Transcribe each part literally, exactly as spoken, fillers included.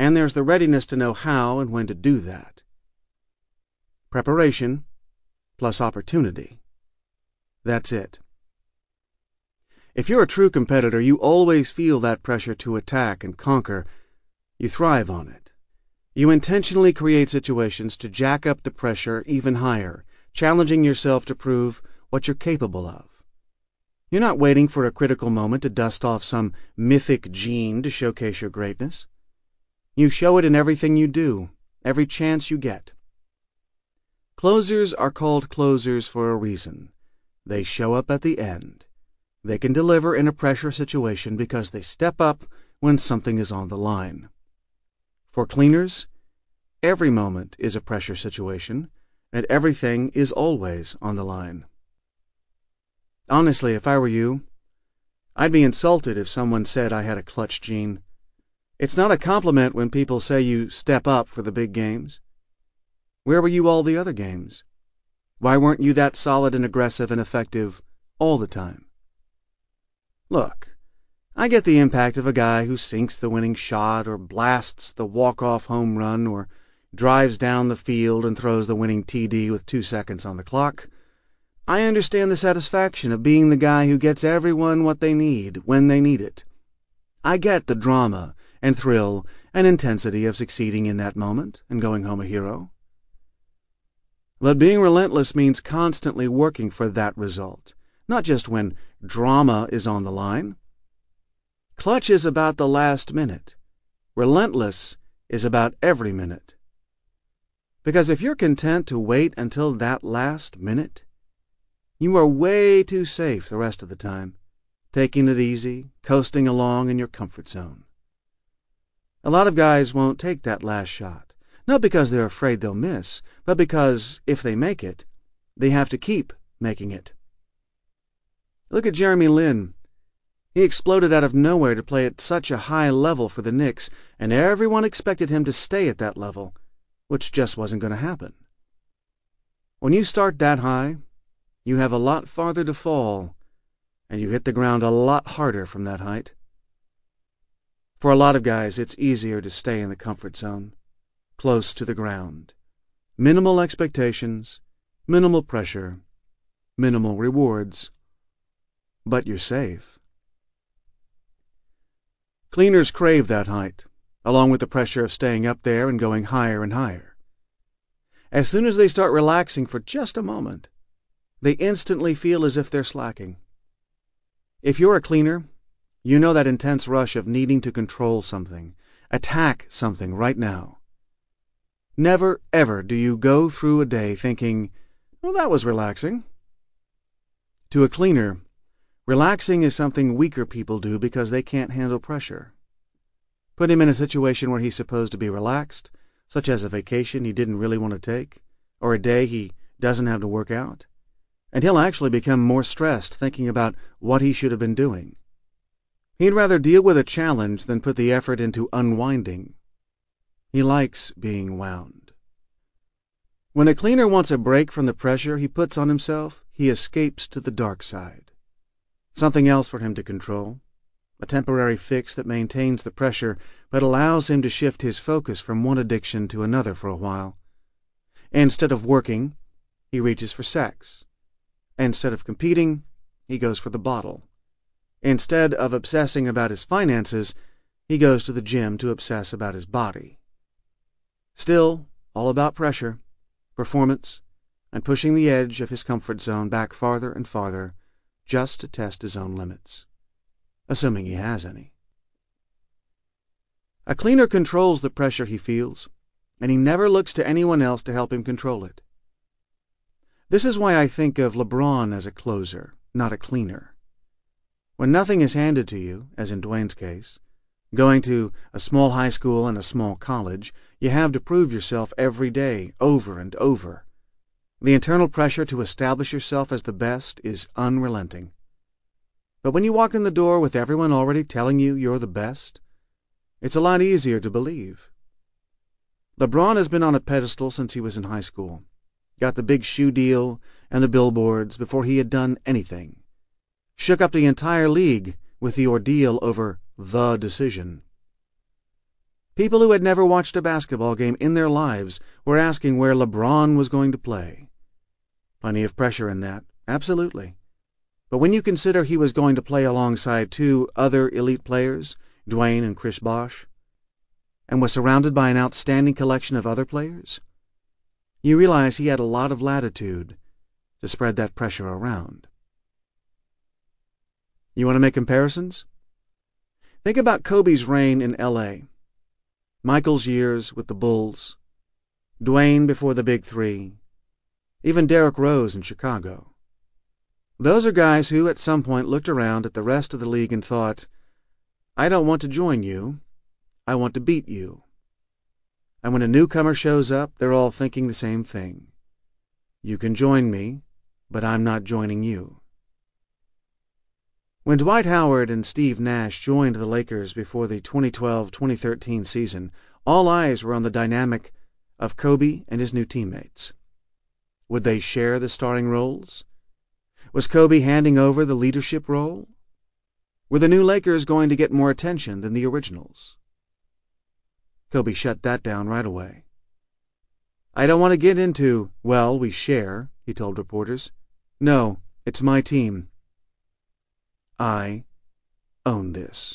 and there's the readiness to know how and when to do that. Preparation plus opportunity. That's it. If you're a true competitor, you always feel that pressure to attack and conquer. You thrive on it. You intentionally create situations to jack up the pressure even higher, challenging yourself to prove what you're capable of. You're not waiting for a critical moment to dust off some mythic gene to showcase your greatness. You show it in everything you do, every chance you get. Closers are called closers for a reason. They show up at the end. They can deliver in a pressure situation because they step up when something is on the line. For cleaners, every moment is a pressure situation, and everything is always on the line. Honestly, if I were you, I'd be insulted if someone said I had a clutch gene. It's not a compliment when people say you step up for the big games. Where were you all the other games? Why weren't you that solid and aggressive and effective all the time? Look, I get the impact of a guy who sinks the winning shot or blasts the walk-off home run or drives down the field and throws the winning T D with two seconds on the clock. I understand the satisfaction of being the guy who gets everyone what they need when they need it. I get the drama and thrill and intensity of succeeding in that moment and going home a hero. But being relentless means constantly working for that result, not just when drama is on the line. Clutch is about the last minute. Relentless is about every minute. Because if you're content to wait until that last minute, you are way too safe the rest of the time, taking it easy, coasting along in your comfort zone. A lot of guys won't take that last shot, not because they're afraid they'll miss, but because, if they make it, they have to keep making it. Look at Jeremy Lin. He exploded out of nowhere to play at such a high level for the Knicks, and everyone expected him to stay at that level, which just wasn't going to happen. When you start that high, you have a lot farther to fall, and you hit the ground a lot harder from that height. For a lot of guys, it's easier to stay in the comfort zone, close to the ground. Minimal expectations, minimal pressure, minimal rewards. But you're safe. Cleaners crave that height, along with the pressure of staying up there and going higher and higher. As soon as they start relaxing for just a moment, they instantly feel as if they're slacking. If you're a cleaner, you know that intense rush of needing to control something, attack something right now. Never, ever do you go through a day thinking, well, that was relaxing. To a cleaner, relaxing is something weaker people do because they can't handle pressure. Put him in a situation where he's supposed to be relaxed, such as a vacation he didn't really want to take, or a day he doesn't have to work out, and he'll actually become more stressed thinking about what he should have been doing. He'd rather deal with a challenge than put the effort into unwinding. He likes being wound. When a cleaner wants a break from the pressure he puts on himself, he escapes to the dark side. Something else for him to control, a temporary fix that maintains the pressure but allows him to shift his focus from one addiction to another for a while. Instead of working, he reaches for sex. Instead of competing, he goes for the bottle. Instead of obsessing about his finances, he goes to the gym to obsess about his body. Still, all about pressure, performance, and pushing the edge of his comfort zone back farther and farther, just to test his own limits, assuming he has any. A cleaner controls the pressure he feels, and he never looks to anyone else to help him control it. This is why I think of LeBron as a closer, not a cleaner. When nothing is handed to you, as in Dwayne's case, going to a small high school and a small college, you have to prove yourself every day, over and over. The internal pressure to establish yourself as the best is unrelenting. But when you walk in the door with everyone already telling you you're the best, it's a lot easier to believe. LeBron has been on a pedestal since he was in high school. Got the big shoe deal and the billboards before he had done anything. Shook up the entire league with the ordeal over the decision. People who had never watched a basketball game in their lives were asking where LeBron was going to play. Plenty of pressure in that, absolutely. But when you consider he was going to play alongside two other elite players, Dwayne and Chris Bosh, and was surrounded by an outstanding collection of other players, you realize he had a lot of latitude to spread that pressure around. You want to make comparisons? Think about Kobe's reign in L A, Michael's years with the Bulls, Dwayne before the Big Three, even Derrick Rose in Chicago. Those are guys who at some point looked around at the rest of the league and thought, I don't want to join you, I want to beat you. And when a newcomer shows up, they're all thinking the same thing. You can join me, but I'm not joining you. When Dwight Howard and Steve Nash joined the Lakers before the twenty twelve twenty thirteen season, all eyes were on the dynamic of Kobe and his new teammates. Would they share the starting roles? Was Kobe handing over the leadership role? Were the new Lakers going to get more attention than the originals? Kobe shut that down right away. I don't want to get into, well, we share, he told reporters. No, it's my team. I own this.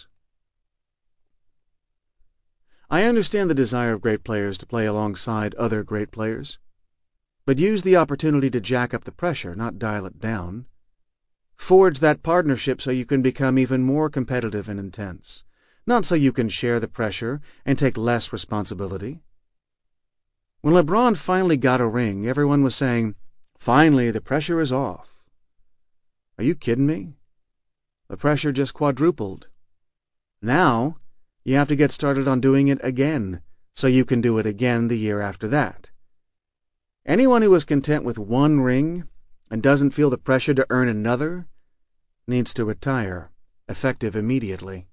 I understand the desire of great players to play alongside other great players, but use the opportunity to jack up the pressure, not dial it down. Forge that partnership so you can become even more competitive and intense, not so you can share the pressure and take less responsibility. When LeBron finally got a ring, everyone was saying, finally, the pressure is off. Are you kidding me? The pressure just quadrupled. Now, you have to get started on doing it again, so you can do it again the year after that. Anyone who is content with one ring and doesn't feel the pressure to earn another needs to retire, effective immediately.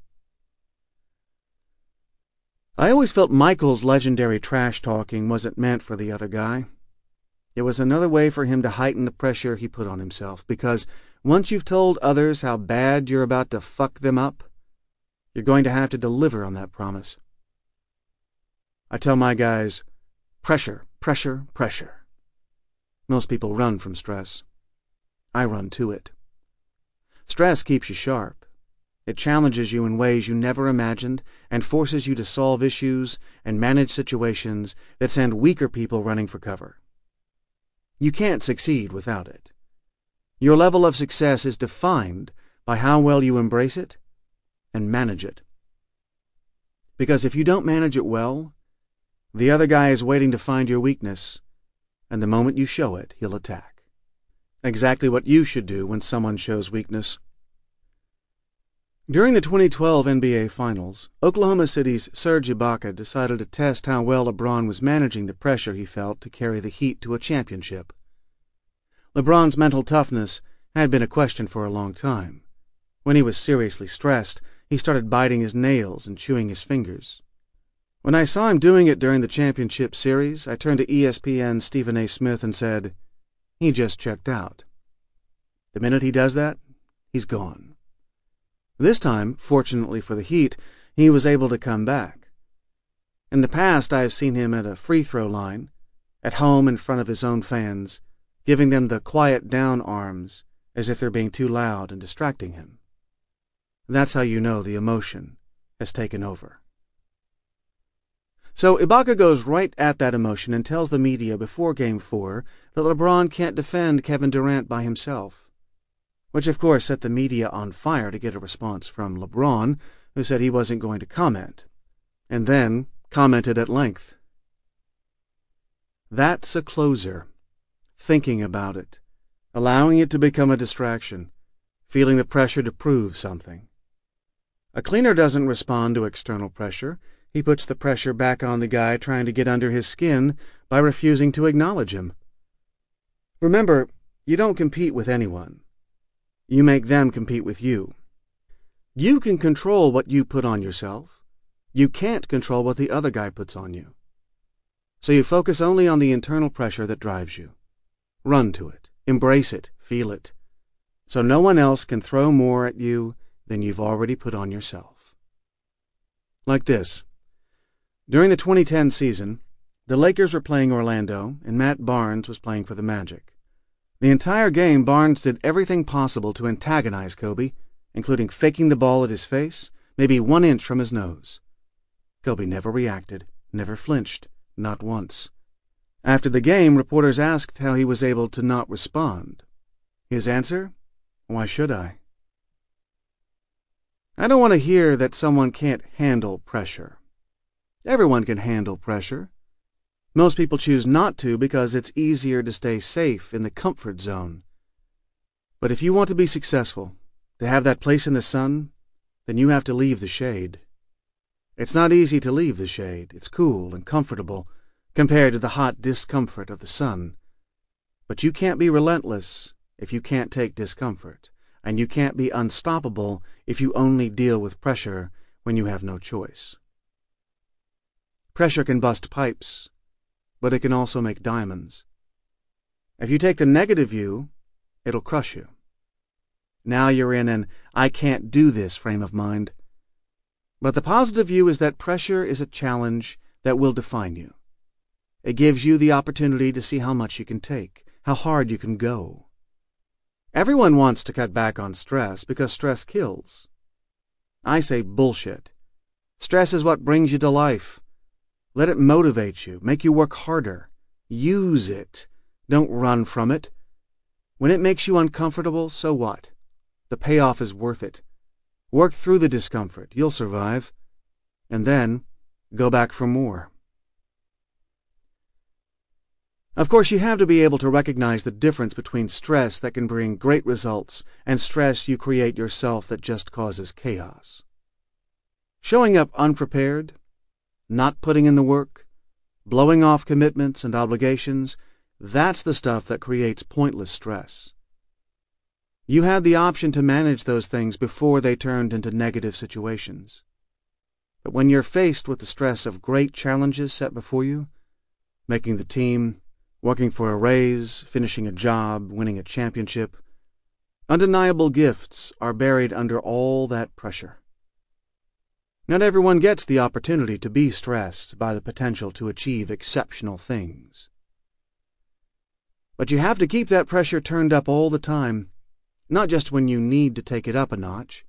I always felt Michael's legendary trash talking wasn't meant for the other guy. It was another way for him to heighten the pressure he put on himself, because once you've told others how bad you're about to fuck them up, you're going to have to deliver on that promise. I tell my guys, pressure, pressure, pressure. Most people run from stress. I run to it. Stress keeps you sharp. It challenges you in ways you never imagined and forces you to solve issues and manage situations that send weaker people running for cover. You can't succeed without it. Your level of success is defined by how well you embrace it and manage it. Because if you don't manage it well, the other guy is waiting to find your weakness, and the moment you show it, he'll attack. Exactly what you should do when someone shows weakness. During the twenty twelve N B A Finals, Oklahoma City's Serge Ibaka decided to test how well LeBron was managing the pressure he felt to carry the Heat to a championship. LeBron's mental toughness had been a question for a long time. When he was seriously stressed, he started biting his nails and chewing his fingers. When I saw him doing it during the championship series, I turned to E S P N's Stephen A. Smith and said, he just checked out. The minute he does that, he's gone. This time, fortunately for the Heat, he was able to come back. In the past, I have seen him at a free throw line, at home in front of his own fans, giving them the quiet down arms as if they're being too loud and distracting him. That's how you know the emotion has taken over. So Ibaka goes right at that emotion and tells the media before Game four that LeBron can't defend Kevin Durant by himself, which of course set the media on fire to get a response from LeBron, who said he wasn't going to comment, and then commented at length. That's a closer. Thinking about it, allowing it to become a distraction, feeling the pressure to prove something. A cleaner doesn't respond to external pressure. He puts the pressure back on the guy trying to get under his skin by refusing to acknowledge him. Remember, you don't compete with anyone. You make them compete with you. You can control what you put on yourself. You can't control what the other guy puts on you. So you focus only on the internal pressure that drives you. Run to it. Embrace it. Feel it. So no one else can throw more at you than you've already put on yourself. Like this. During the twenty ten season, the Lakers were playing Orlando, and Matt Barnes was playing for the Magic. The entire game, Barnes did everything possible to antagonize Kobe, including faking the ball at his face, maybe one inch from his nose. Kobe never reacted, never flinched, not once. After the game, reporters asked how he was able to not respond. His answer? Why should I? I don't want to hear that someone can't handle pressure. Everyone can handle pressure. Most people choose not to because it's easier to stay safe in the comfort zone. But if you want to be successful, to have that place in the sun, then you have to leave the shade. It's not easy to leave the shade. It's cool and comfortable compared to the hot discomfort of the sun. But you can't be relentless if you can't take discomfort, and you can't be unstoppable if you only deal with pressure when you have no choice. Pressure can bust pipes, but it can also make diamonds. If you take the negative view, it'll crush you. Now you're in an I can't do this frame of mind. But the positive view is that pressure is a challenge that will define you. It gives you the opportunity to see how much you can take, how hard you can go. Everyone wants to cut back on stress because stress kills. I say bullshit. Stress is what brings you to life. Let it motivate you, make you work harder. Use it. Don't run from it. When it makes you uncomfortable, so what? The payoff is worth it. Work through the discomfort. You'll survive. And then, go back for more. Of course, you have to be able to recognize the difference between stress that can bring great results and stress you create yourself that just causes chaos. Showing up unprepared, not putting in the work, blowing off commitments and obligations, that's the stuff that creates pointless stress. You had the option to manage those things before they turned into negative situations. But when you're faced with the stress of great challenges set before you, making the team, working for a raise, finishing a job, winning a championship, undeniable gifts are buried under all that pressure. Not everyone gets the opportunity to be stressed by the potential to achieve exceptional things. But you have to keep that pressure turned up all the time, not just when you need to take it up a notch.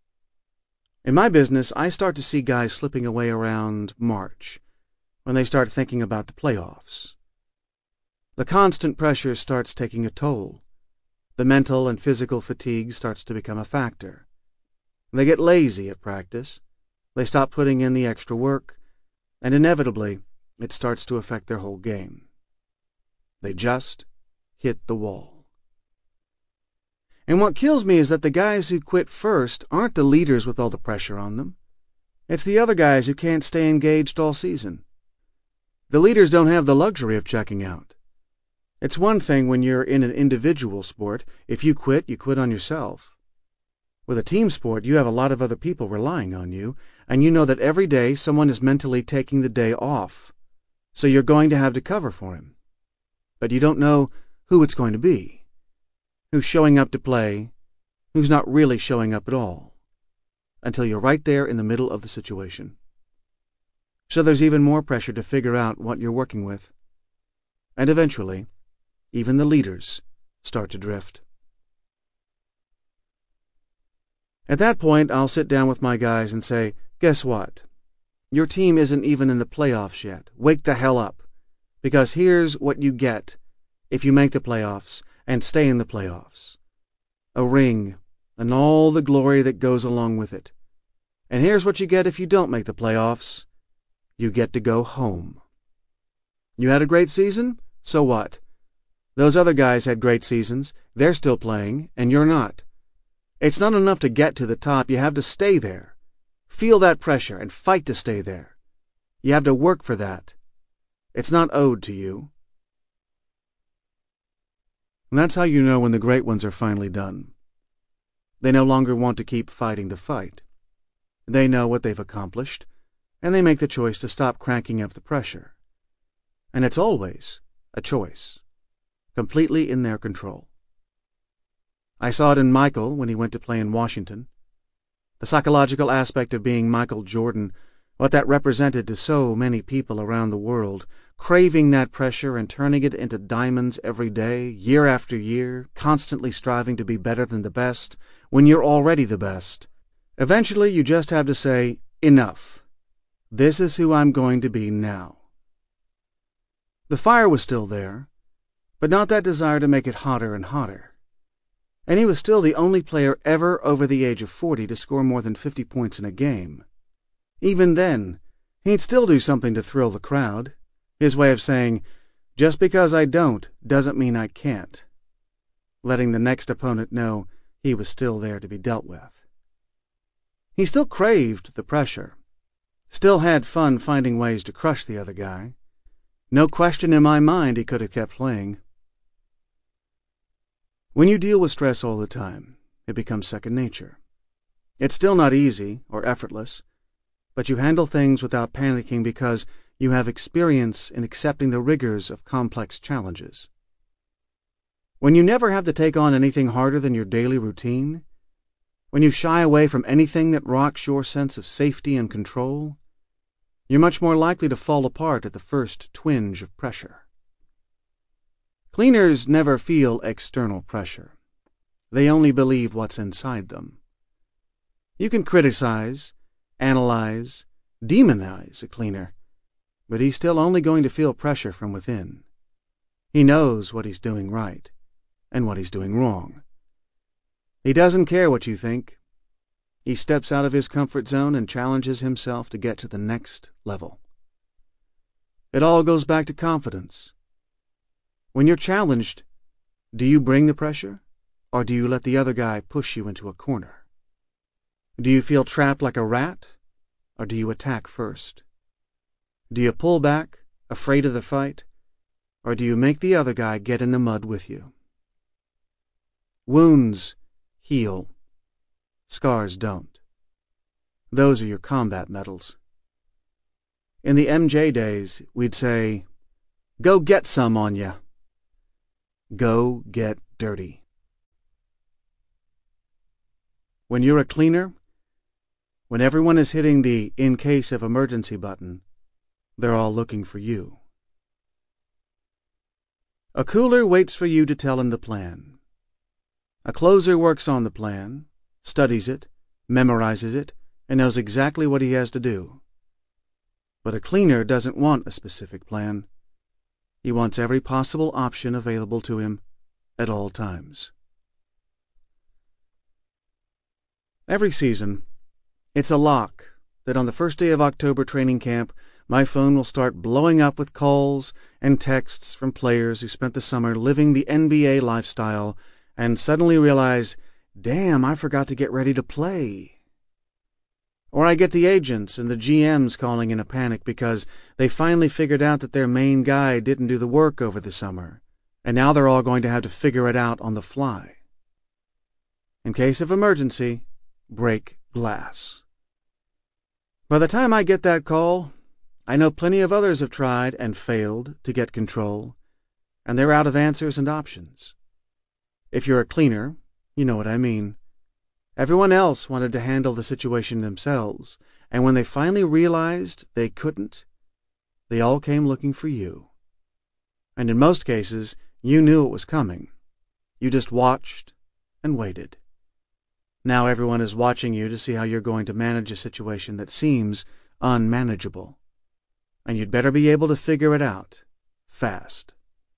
In my business, I start to see guys slipping away around March, when they start thinking about the playoffs. The constant pressure starts taking a toll. The mental and physical fatigue starts to become a factor. They get lazy at practice. They stop putting in the extra work, and inevitably, it starts to affect their whole game. They just hit the wall. And what kills me is that the guys who quit first aren't the leaders with all the pressure on them. It's the other guys who can't stay engaged all season. The leaders don't have the luxury of checking out. It's one thing when you're in an individual sport. If you quit, you quit on yourself. With a team sport, you have a lot of other people relying on you, and you know that every day someone is mentally taking the day off, so you're going to have to cover for him. But you don't know who it's going to be, who's showing up to play, who's not really showing up at all, until you're right there in the middle of the situation. So there's even more pressure to figure out what you're working with. And eventually, even the leaders start to drift. At that point, I'll sit down with my guys and say, guess what? Your team isn't even in the playoffs yet. Wake the hell up. Because here's what you get if you make the playoffs and stay in the playoffs. A ring and all the glory that goes along with it. And here's what you get if you don't make the playoffs. You get to go home. You had a great season? So what? Those other guys had great seasons. They're still playing, and you're not. It's not enough to get to the top. You have to stay there. Feel that pressure and fight to stay there. You have to work for that. It's not owed to you. And that's how you know when the great ones are finally done. They no longer want to keep fighting the fight. They know what they've accomplished, and they make the choice to stop cranking up the pressure. And it's always a choice, completely in their control. I saw it in Michael when he went to play in Washington. The psychological aspect of being Michael Jordan what that represented to so many people around the world, craving that pressure and turning it into diamonds every day, year after year, constantly striving to be better than the best, when you're already the best. Eventually, you just have to say, enough. This is who I'm going to be now. The fire was still there, but not that desire to make it hotter and hotter. And he was still the only player ever over the age of forty to score more than fifty points in a game. Even then, he'd still do something to thrill the crowd, his way of saying, just because I don't doesn't mean I can't, letting the next opponent know he was still there to be dealt with. He still craved the pressure, still had fun finding ways to crush the other guy. No question in my mind he could have kept playing. When you deal with stress all the time, it becomes second nature. It's still not easy or effortless, but you handle things without panicking because you have experience in accepting the rigors of complex challenges. When you never have to take on anything harder than your daily routine, when you shy away from anything that rocks your sense of safety and control, you're much more likely to fall apart at the first twinge of pressure. Cleaners never feel external pressure. They only believe what's inside them. You can criticize, analyze, demonize a cleaner, but he's still only going to feel pressure from within. He knows what he's doing right and what he's doing wrong. He doesn't care what you think. He steps out of his comfort zone and challenges himself to get to the next level. It all goes back to confidence. When you're challenged, do you bring the pressure, or do you let the other guy push you into a corner? Do you feel trapped like a rat, or do you attack first? Do you pull back, afraid of the fight, or do you make the other guy get in the mud with you? Wounds heal. Scars don't. Those are your combat medals. In the M J days, we'd say, go get some on ya. Go get dirty. When you're a cleaner, when everyone is hitting the in case of emergency button, they're all looking for you. A cooler waits for you to tell him the plan. A closer works on the plan, studies it, memorizes it, and knows exactly what he has to do. But a cleaner doesn't want a specific plan. He wants every possible option available to him at all times. Every season, it's a lock that on the first day of October training camp, my phone will start blowing up with calls and texts from players who spent the summer living the N B A lifestyle and suddenly realize, damn, I forgot to get ready to play. Or I get the agents and the G Ms calling in a panic because they finally figured out that their main guy didn't do the work over the summer, and now they're all going to have to figure it out on the fly. In case of emergency, break glass. By the time I get that call, I know plenty of others have tried and failed to get control, and they're out of answers and options. If you're a cleaner, you know what I mean. Everyone else wanted to handle the situation themselves, and when they finally realized they couldn't, they all came looking for you. And in most cases, you knew it was coming. You just watched and waited. Now everyone is watching you to see how you're going to manage a situation that seems unmanageable. And you'd better be able to figure it out, fast.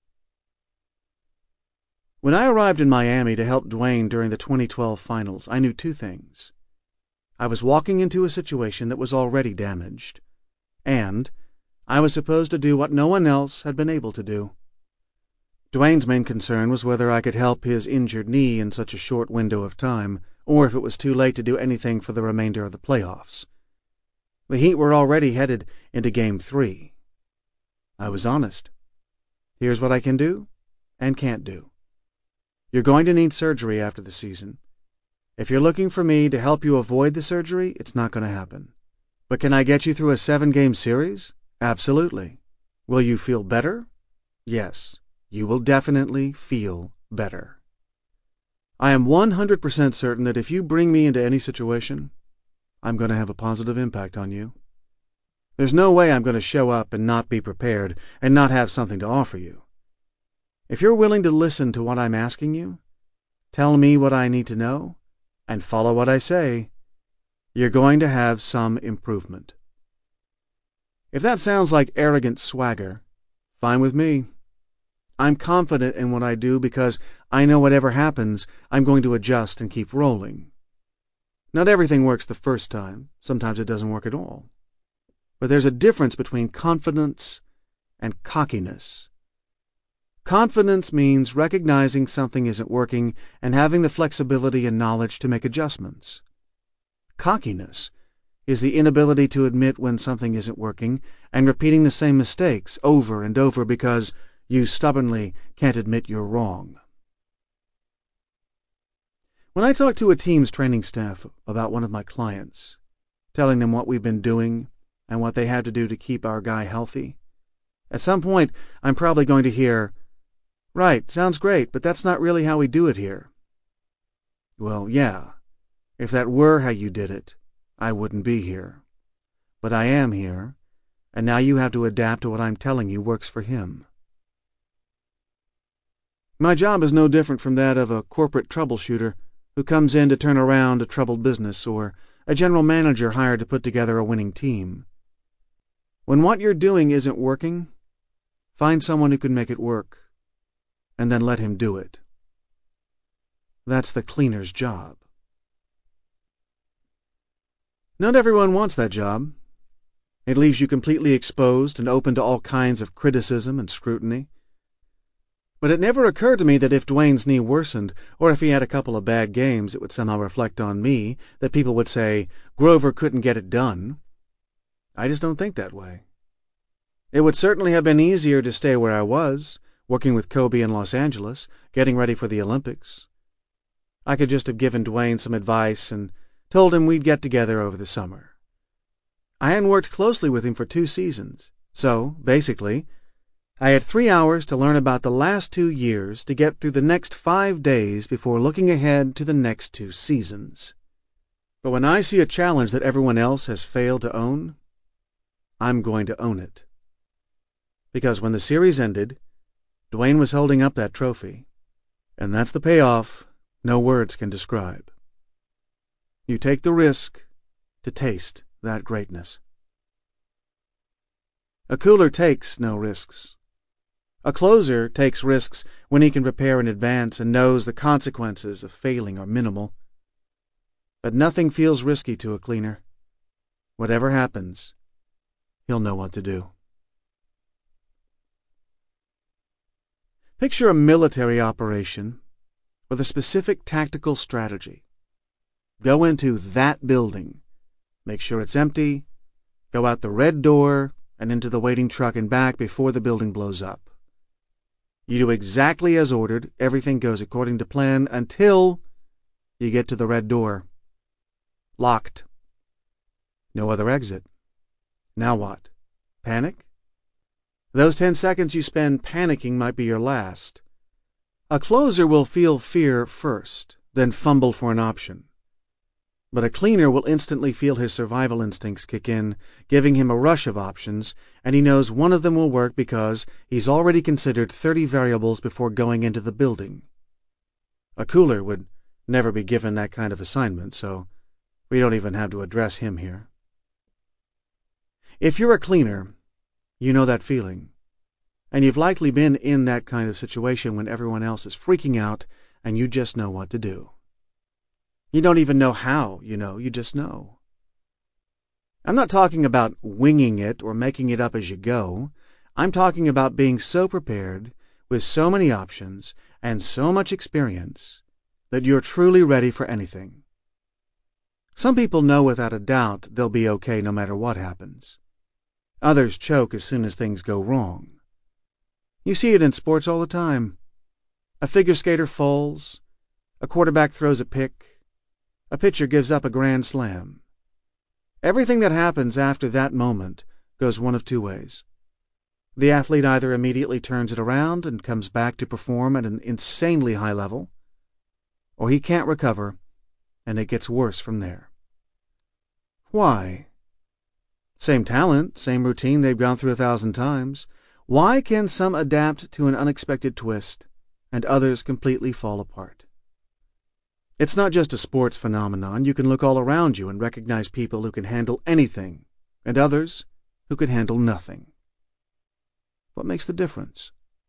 When I arrived in Miami to help Dwayne during the twenty twelve finals, I knew two things. I was walking into a situation that was already damaged, and I was supposed to do what no one else had been able to do. Dwayne's main concern was whether I could help his injured knee in such a short window of time, or if it was too late to do anything for the remainder of the playoffs. The Heat were already headed into Game three. I was honest. Here's what I can do and can't do. You're going to need surgery after the season. If you're looking for me to help you avoid the surgery, it's not going to happen. But can I get you through a seven-game series? Absolutely. Will you feel better? Yes, you will definitely feel better. I am one hundred percent certain that if you bring me into any situation, I'm going to have a positive impact on you. There's no way I'm going to show up and not be prepared and not have something to offer you. If you're willing to listen to what I'm asking you, tell me what I need to know, and follow what I say, you're going to have some improvement. If that sounds like arrogant swagger, fine with me. I'm confident in what I do because I know whatever happens, I'm going to adjust and keep rolling. Not everything works the first time. Sometimes it doesn't work at all. But there's a difference between confidence and cockiness. Confidence means recognizing something isn't working and having the flexibility and knowledge to make adjustments. Cockiness is the inability to admit when something isn't working and repeating the same mistakes over and over because you stubbornly can't admit you're wrong. When I talk to a team's training staff about one of my clients, telling them what we've been doing and what they had to do to keep our guy healthy, at some point I'm probably going to hear, "Right, sounds great, but that's not really how we do it here." Well, yeah, if that were how you did it, I wouldn't be here. But I am here, and now you have to adapt to what I'm telling you works for him. My job is no different from that of a corporate troubleshooter who comes in to turn around a troubled business, or a general manager hired to put together a winning team. When what you're doing isn't working, find someone who can make it work, and then let him do it. That's the cleaner's job. Not everyone wants that job. It leaves you completely exposed and open to all kinds of criticism and scrutiny. But it never occurred to me that if Dwayne's knee worsened, or if he had a couple of bad games, it would somehow reflect on me, that people would say, "Grover couldn't get it done." I just don't think that way. It would certainly have been easier to stay where I was, working with Kobe in Los Angeles, getting ready for the Olympics. I could just have given Dwayne some advice and told him we'd get together over the summer. I hadn't worked closely with him for two seasons, so, basically, I had three hours to learn about the last two years to get through the next five days before looking ahead to the next two seasons. But when I see a challenge that everyone else has failed to own, I'm going to own it. Because when the series ended, Dwayne was holding up that trophy, and that's the payoff no words can describe. You take the risk to taste that greatness. A cooler takes no risks. A closer takes risks when he can prepare in advance and knows the consequences of failing are minimal. But nothing feels risky to a cleaner. Whatever happens, he'll know what to do. Picture a military operation with a specific tactical strategy. Go into that building, make sure it's empty, go out the red door and into the waiting truck and back before the building blows up. You do exactly as ordered, everything goes according to plan until you get to the red door. Locked. No other exit. Now what? Panic? Those ten seconds you spend panicking might be your last. A closer will feel fear first, then fumble for an option. But a cleaner will instantly feel his survival instincts kick in, giving him a rush of options, and he knows one of them will work because he's already considered thirty variables before going into the building. A cooler would never be given that kind of assignment, so we don't even have to address him here. If you're a cleaner, you know that feeling, and you've likely been in that kind of situation when everyone else is freaking out and you just know what to do. You don't even know how, you know, you just know. I'm not talking about winging it or making it up as you go. I'm talking about being so prepared, with so many options and so much experience, that you're truly ready for anything. Some people know without a doubt they'll be okay no matter what happens. Others choke as soon as things go wrong. You see it in sports all the time. A figure skater falls, a quarterback throws a pick, a pitcher gives up a grand slam. Everything that happens after that moment goes one of two ways. The athlete either immediately turns it around and comes back to perform at an insanely high level, or he can't recover, and it gets worse from there. Why? Same talent, same routine they've gone through a thousand times. Why can some adapt to an unexpected twist and others completely fall apart? It's not just a sports phenomenon. You can look all around you and recognize people who can handle anything and others who can handle nothing. What makes the difference?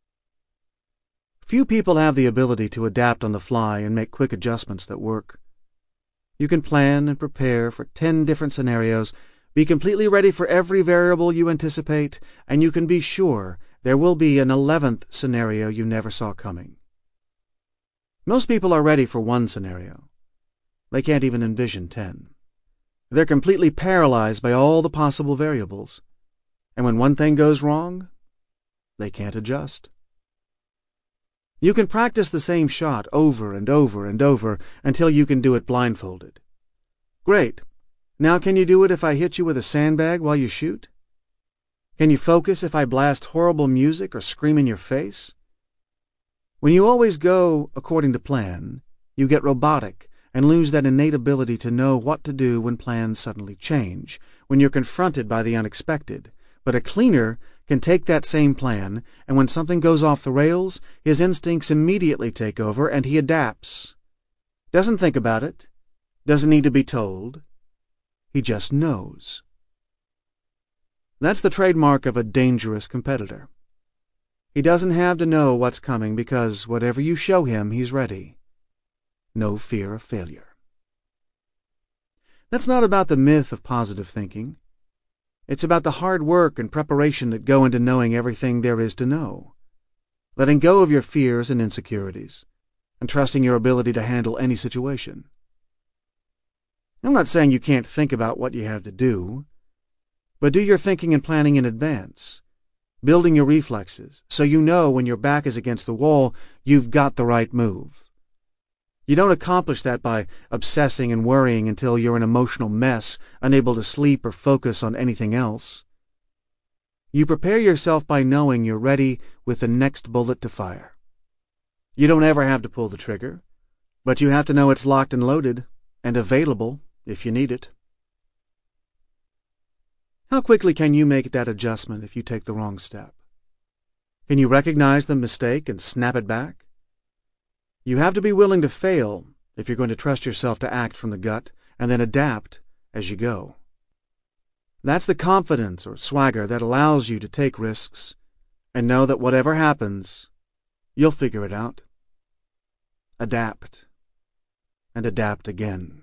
Few people have the ability to adapt on the fly and make quick adjustments that work. You can plan and prepare for ten different scenarios, be completely ready for every variable you anticipate, and you can be sure there will be an eleventh scenario you never saw coming. Most people are ready for one scenario. They can't even envision ten. They're completely paralyzed by all the possible variables, and when one thing goes wrong, they can't adjust. You can practice the same shot over and over and over until you can do it blindfolded. Great. Now can you do it if I hit you with a sandbag while you shoot? Can you focus if I blast horrible music or scream in your face? When you always go according to plan, you get robotic and lose that innate ability to know what to do when plans suddenly change, when you're confronted by the unexpected. But a cleaner can take that same plan, and when something goes off the rails, his instincts immediately take over and he adapts. Doesn't think about it, doesn't need to be told. He just knows. That's the trademark of a dangerous competitor. He doesn't have to know what's coming because whatever you show him, he's ready. No fear of failure. That's not about the myth of positive thinking. It's about the hard work and preparation that go into knowing everything there is to know, letting go of your fears and insecurities, and trusting your ability to handle any situation. I'm not saying you can't think about what you have to do, but do your thinking and planning in advance, building your reflexes so you know when your back is against the wall you've got the right move. You don't accomplish that by obsessing and worrying until you're an emotional mess, unable to sleep or focus on anything else. You prepare yourself by knowing you're ready with the next bullet to fire. You don't ever have to pull the trigger, but you have to know it's locked and loaded and available if you need it. How quickly can you make that adjustment if you take the wrong step? Can you recognize the mistake and snap it back? You have to be willing to fail if you're going to trust yourself to act from the gut and then adapt as you go. That's the confidence or swagger that allows you to take risks and know that whatever happens, you'll figure it out. Adapt and adapt again.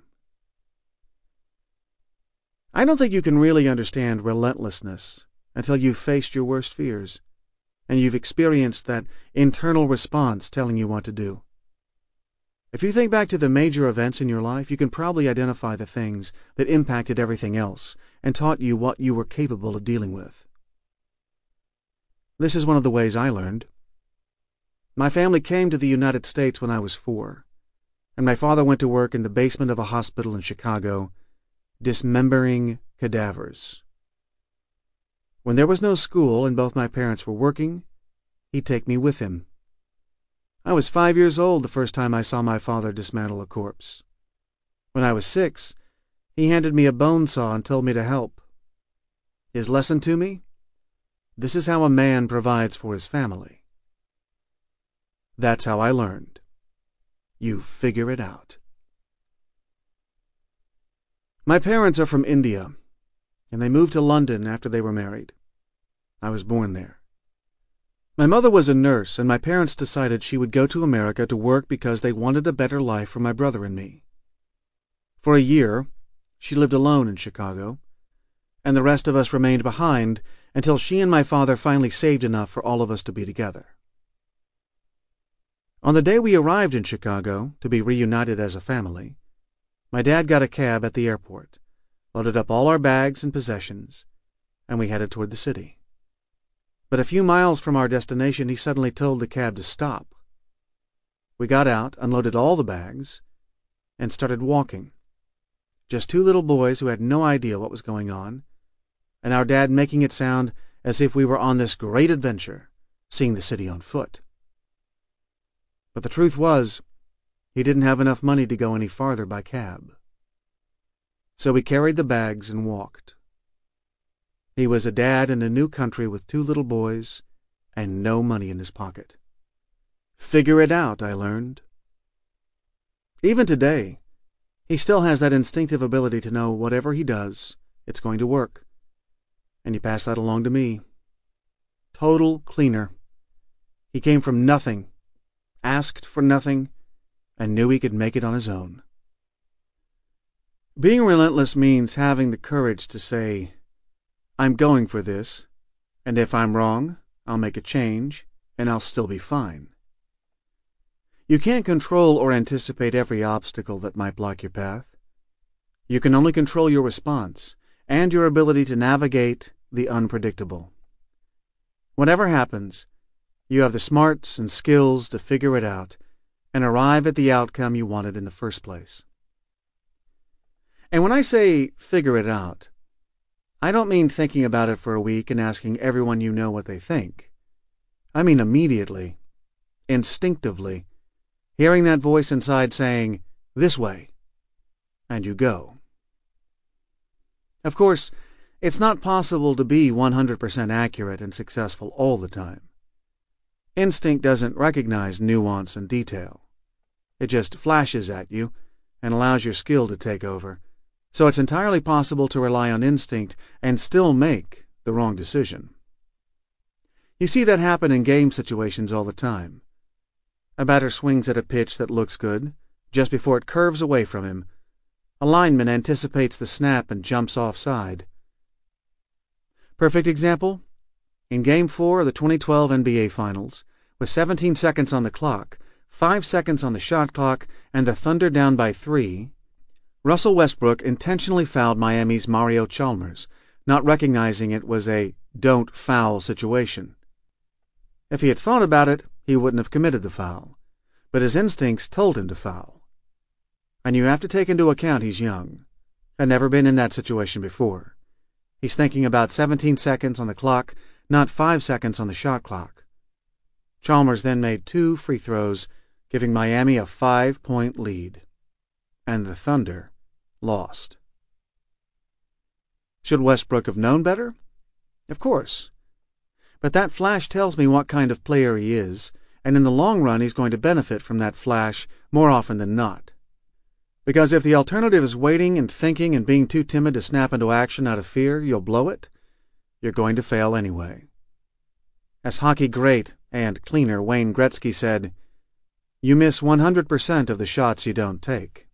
I don't think you can really understand relentlessness until you've faced your worst fears and you've experienced that internal response telling you what to do. If you think back to the major events in your life, you can probably identify the things that impacted everything else and taught you what you were capable of dealing with. This is one of the ways I learned. My family came to the United States when I was four, and my father went to work in the basement of a hospital in Chicago, dismembering cadavers. When there was no school and both my parents were working, he'd take me with him. I was five years old the first time I saw my father dismantle a corpse. When I was six, he handed me a bone saw and told me to help. His lesson to me? This is how a man provides for his family. That's how I learned. You figure it out. My parents are from India, and they moved to London after they were married. I was born there. My mother was a nurse, and my parents decided she would go to America to work because they wanted a better life for my brother and me. For a year, she lived alone in Chicago, and the rest of us remained behind until she and my father finally saved enough for all of us to be together. On the day we arrived in Chicago to be reunited as a family, my dad got a cab at the airport, loaded up all our bags and possessions, and we headed toward the city. But a few miles from our destination, he suddenly told the cab to stop. We got out, unloaded all the bags, and started walking. Just two little boys who had no idea what was going on, and our dad making it sound as if we were on this great adventure, seeing the city on foot. But the truth was, he didn't have enough money to go any farther by cab. So we carried the bags and walked. He was a dad in a new country with two little boys and no money in his pocket. Figure it out, I learned. Even today, he still has that instinctive ability to know whatever he does, it's going to work. And he passed that along to me. Total cleaner. He came from nothing, asked for nothing, and knew he could make it on his own. Being relentless means having the courage to say, I'm going for this, and if I'm wrong, I'll make a change, and I'll still be fine. You can't control or anticipate every obstacle that might block your path. You can only control your response and your ability to navigate the unpredictable. Whatever happens, you have the smarts and skills to figure it out and arrive at the outcome you wanted in the first place. And when I say figure it out, I don't mean thinking about it for a week and asking everyone you know what they think. I mean immediately, instinctively, hearing that voice inside saying, this way, and you go. Of course, it's not possible to be one hundred percent accurate and successful all the time. Instinct doesn't recognize nuance and detail. It just flashes at you and allows your skill to take over, so it's entirely possible to rely on instinct and still make the wrong decision. You see that happen in game situations all the time. A batter swings at a pitch that looks good. Just before it curves away from him, a lineman anticipates the snap and jumps offside. Perfect example? In Game four of the twenty twelve N B A Finals, with seventeen seconds on the clock, five seconds on the shot clock, and the Thunder down by three, Russell Westbrook intentionally fouled Miami's Mario Chalmers, not recognizing it was a don't foul situation. If he had thought about it, he wouldn't have committed the foul, but his instincts told him to foul. And you have to take into account he's young, had never been in that situation before. He's thinking about seventeen seconds on the clock, not five seconds on the shot clock. Chalmers then made two free throws, giving Miami a five-point lead. And the Thunder lost. Should Westbrook have known better? Of course. But that flash tells me what kind of player he is, and in the long run he's going to benefit from that flash more often than not. Because if the alternative is waiting and thinking and being too timid to snap into action out of fear you'll blow it, you're going to fail anyway. As hockey great and cleaner Wayne Gretzky said, you miss one hundred percent of the shots you don't take.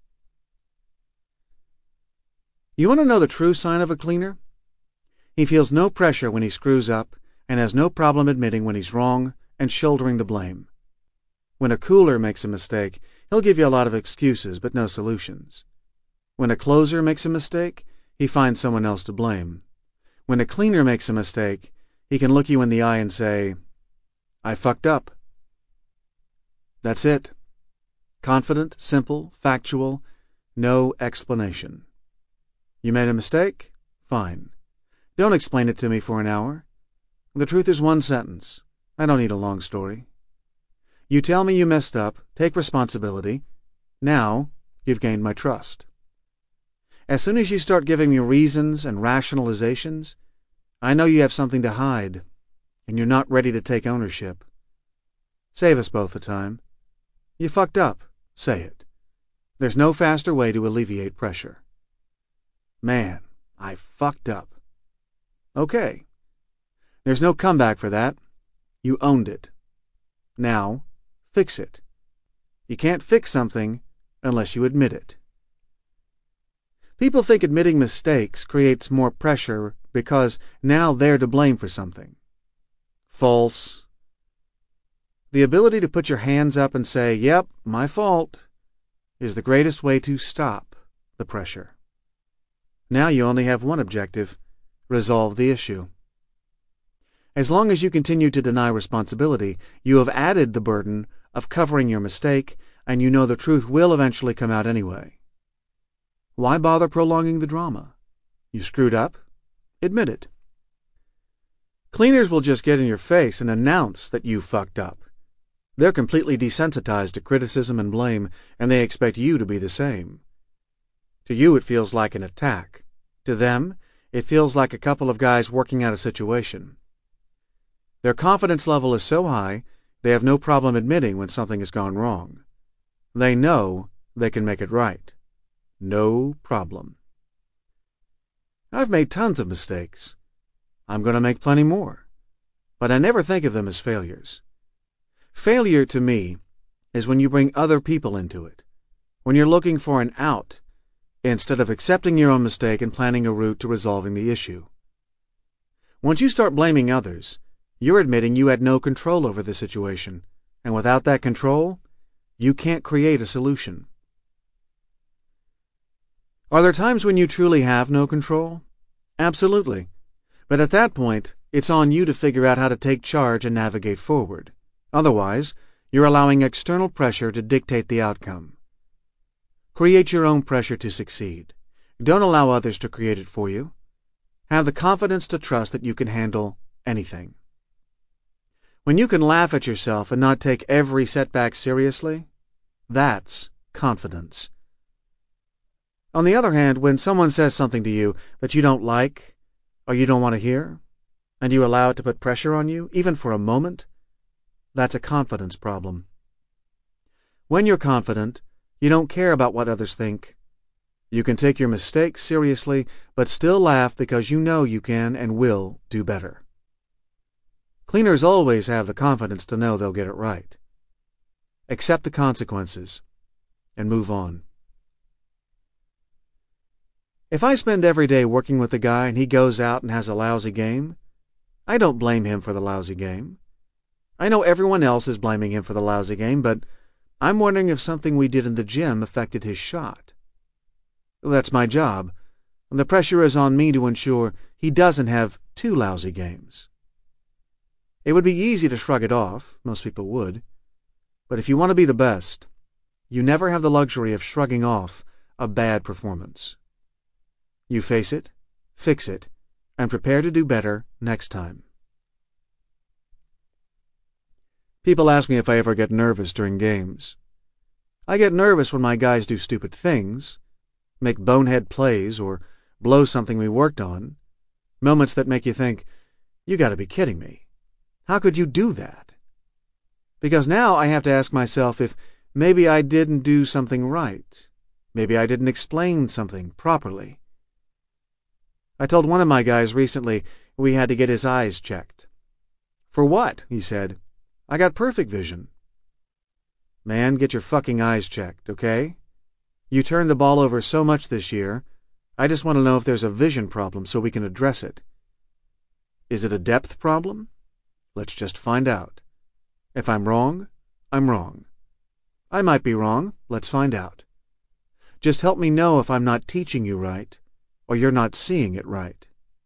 You want to know the true sign of a cleaner? He feels no pressure when he screws up and has no problem admitting when he's wrong and shouldering the blame. When a cooler makes a mistake, he'll give you a lot of excuses but no solutions. When a closer makes a mistake, he finds someone else to blame. When a cleaner makes a mistake, he can look you in the eye and say, I fucked up. That's it. Confident, simple, factual, no explanation. You made a mistake? Fine. Don't explain it to me for an hour. The truth is one sentence. I don't need a long story. You tell me you messed up, take responsibility. Now, you've gained my trust. As soon as you start giving me reasons and rationalizations, I know you have something to hide, and you're not ready to take ownership. Save us both the time. You fucked up. Say it. There's no faster way to alleviate pressure. Man, I fucked up. Okay. There's no comeback for that. You owned it. Now, fix it. You can't fix something unless you admit it. People think admitting mistakes creates more pressure because now they're to blame for something. False. The ability to put your hands up and say, yep, my fault, is the greatest way to stop the pressure. Now you only have one objective: resolve the issue. As long as you continue to deny responsibility, you have added the burden of covering your mistake, and you know the truth will eventually come out anyway. Why bother prolonging the drama? You screwed up? Admit it. Cleaners will just get in your face and announce that you fucked up. They're completely desensitized to criticism and blame, and they expect you to be the same. To you it feels like an attack. To them, it feels like a couple of guys working out a situation. Their confidence level is so high, they have no problem admitting when something has gone wrong. They know they can make it right. No problem. I've made tons of mistakes. I'm going to make plenty more. But I never think of them as failures. Failure to me is when you bring other people into it, when you're looking for an out, instead of accepting your own mistake and planning a route to resolving the issue. Once you start blaming others, you're admitting you had no control over the situation, and without that control, you can't create a solution. Are there times when you truly have no control? Absolutely. But at that point, it's on you to figure out how to take charge and navigate forward. Otherwise, you're allowing external pressure to dictate the outcome. Create your own pressure to succeed. Don't allow others to create it for you. Have the confidence to trust that you can handle anything. When you can laugh at yourself and not take every setback seriously, that's confidence. On the other hand, when someone says something to you that you don't like or you don't want to hear, and you allow it to put pressure on you, even for a moment, that's a confidence problem. When you're confident, you don't care about what others think. You can take your mistakes seriously, but still laugh because you know you can and will do better. Cleaners always have the confidence to know they'll get it right. Accept the consequences and move on. If I spend every day working with a guy and he goes out and has a lousy game, I don't blame him for the lousy game. I know everyone else is blaming him for the lousy game, but I'm wondering if something we did in the gym affected his shot. That's my job, and the pressure is on me to ensure he doesn't have two lousy games. It would be easy to shrug it off, most people would, but if you want to be the best, you never have the luxury of shrugging off a bad performance. You face it, fix it, and prepare to do better next time. People ask me if I ever get nervous during games. I get nervous when my guys do stupid things, make bonehead plays, or blow something we worked on, moments that make you think, you gotta be kidding me. How could you do that? Because now I have to ask myself if maybe I didn't do something right. Maybe I didn't explain something properly. I told one of my guys recently we had to get his eyes checked. For what? He said. I got perfect vision. Man, get your fucking eyes checked, okay? You turned the ball over so much this year, I just want to know if there's a vision problem so we can address it. Is it a depth problem? Let's just find out. If I'm wrong, I'm wrong. I might be wrong. Let's find out. Just help me know if I'm not teaching you right, or you're not seeing it right.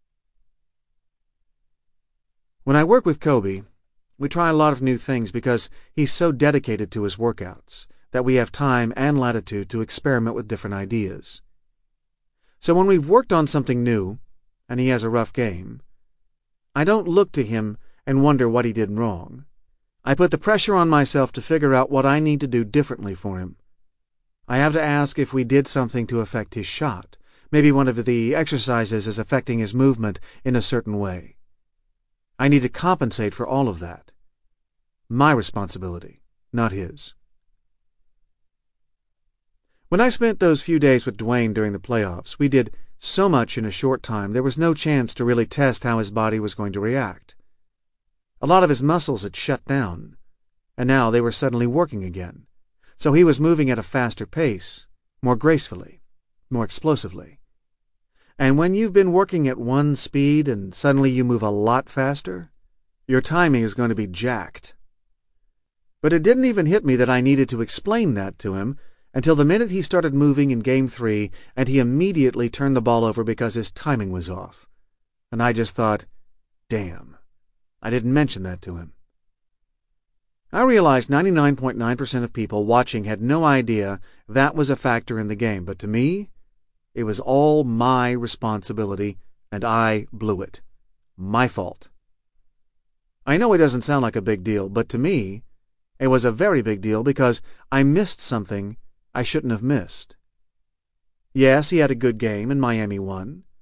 When I work with Kobe, we try a lot of new things because he's so dedicated to his workouts that we have time and latitude to experiment with different ideas. So when we've worked on something new, and he has a rough game, I don't look to him and wonder what he did wrong. I put the pressure on myself to figure out what I need to do differently for him. I have to ask if we did something to affect his shot. Maybe one of the exercises is affecting his movement in a certain way. I need to compensate for all of that. My responsibility, not his. When I spent those few days with Dwayne during the playoffs, we did so much in a short time there was no chance to really test how his body was going to react. A lot of his muscles had shut down, and now they were suddenly working again, so he was moving at a faster pace, more gracefully, more explosively. And when you've been working at one speed and suddenly you move a lot faster, your timing is going to be jacked. But it didn't even hit me that I needed to explain that to him until the minute he started moving in Game three and he immediately turned the ball over because his timing was off. And I just thought, damn, I didn't mention that to him. I realized ninety-nine point nine percent of people watching had no idea that was a factor in the game, but to me, it was all my responsibility, and I blew it. My fault. I know it doesn't sound like a big deal, but to me, it was a very big deal because I missed something I shouldn't have missed. Yes, he had a good game and Miami won.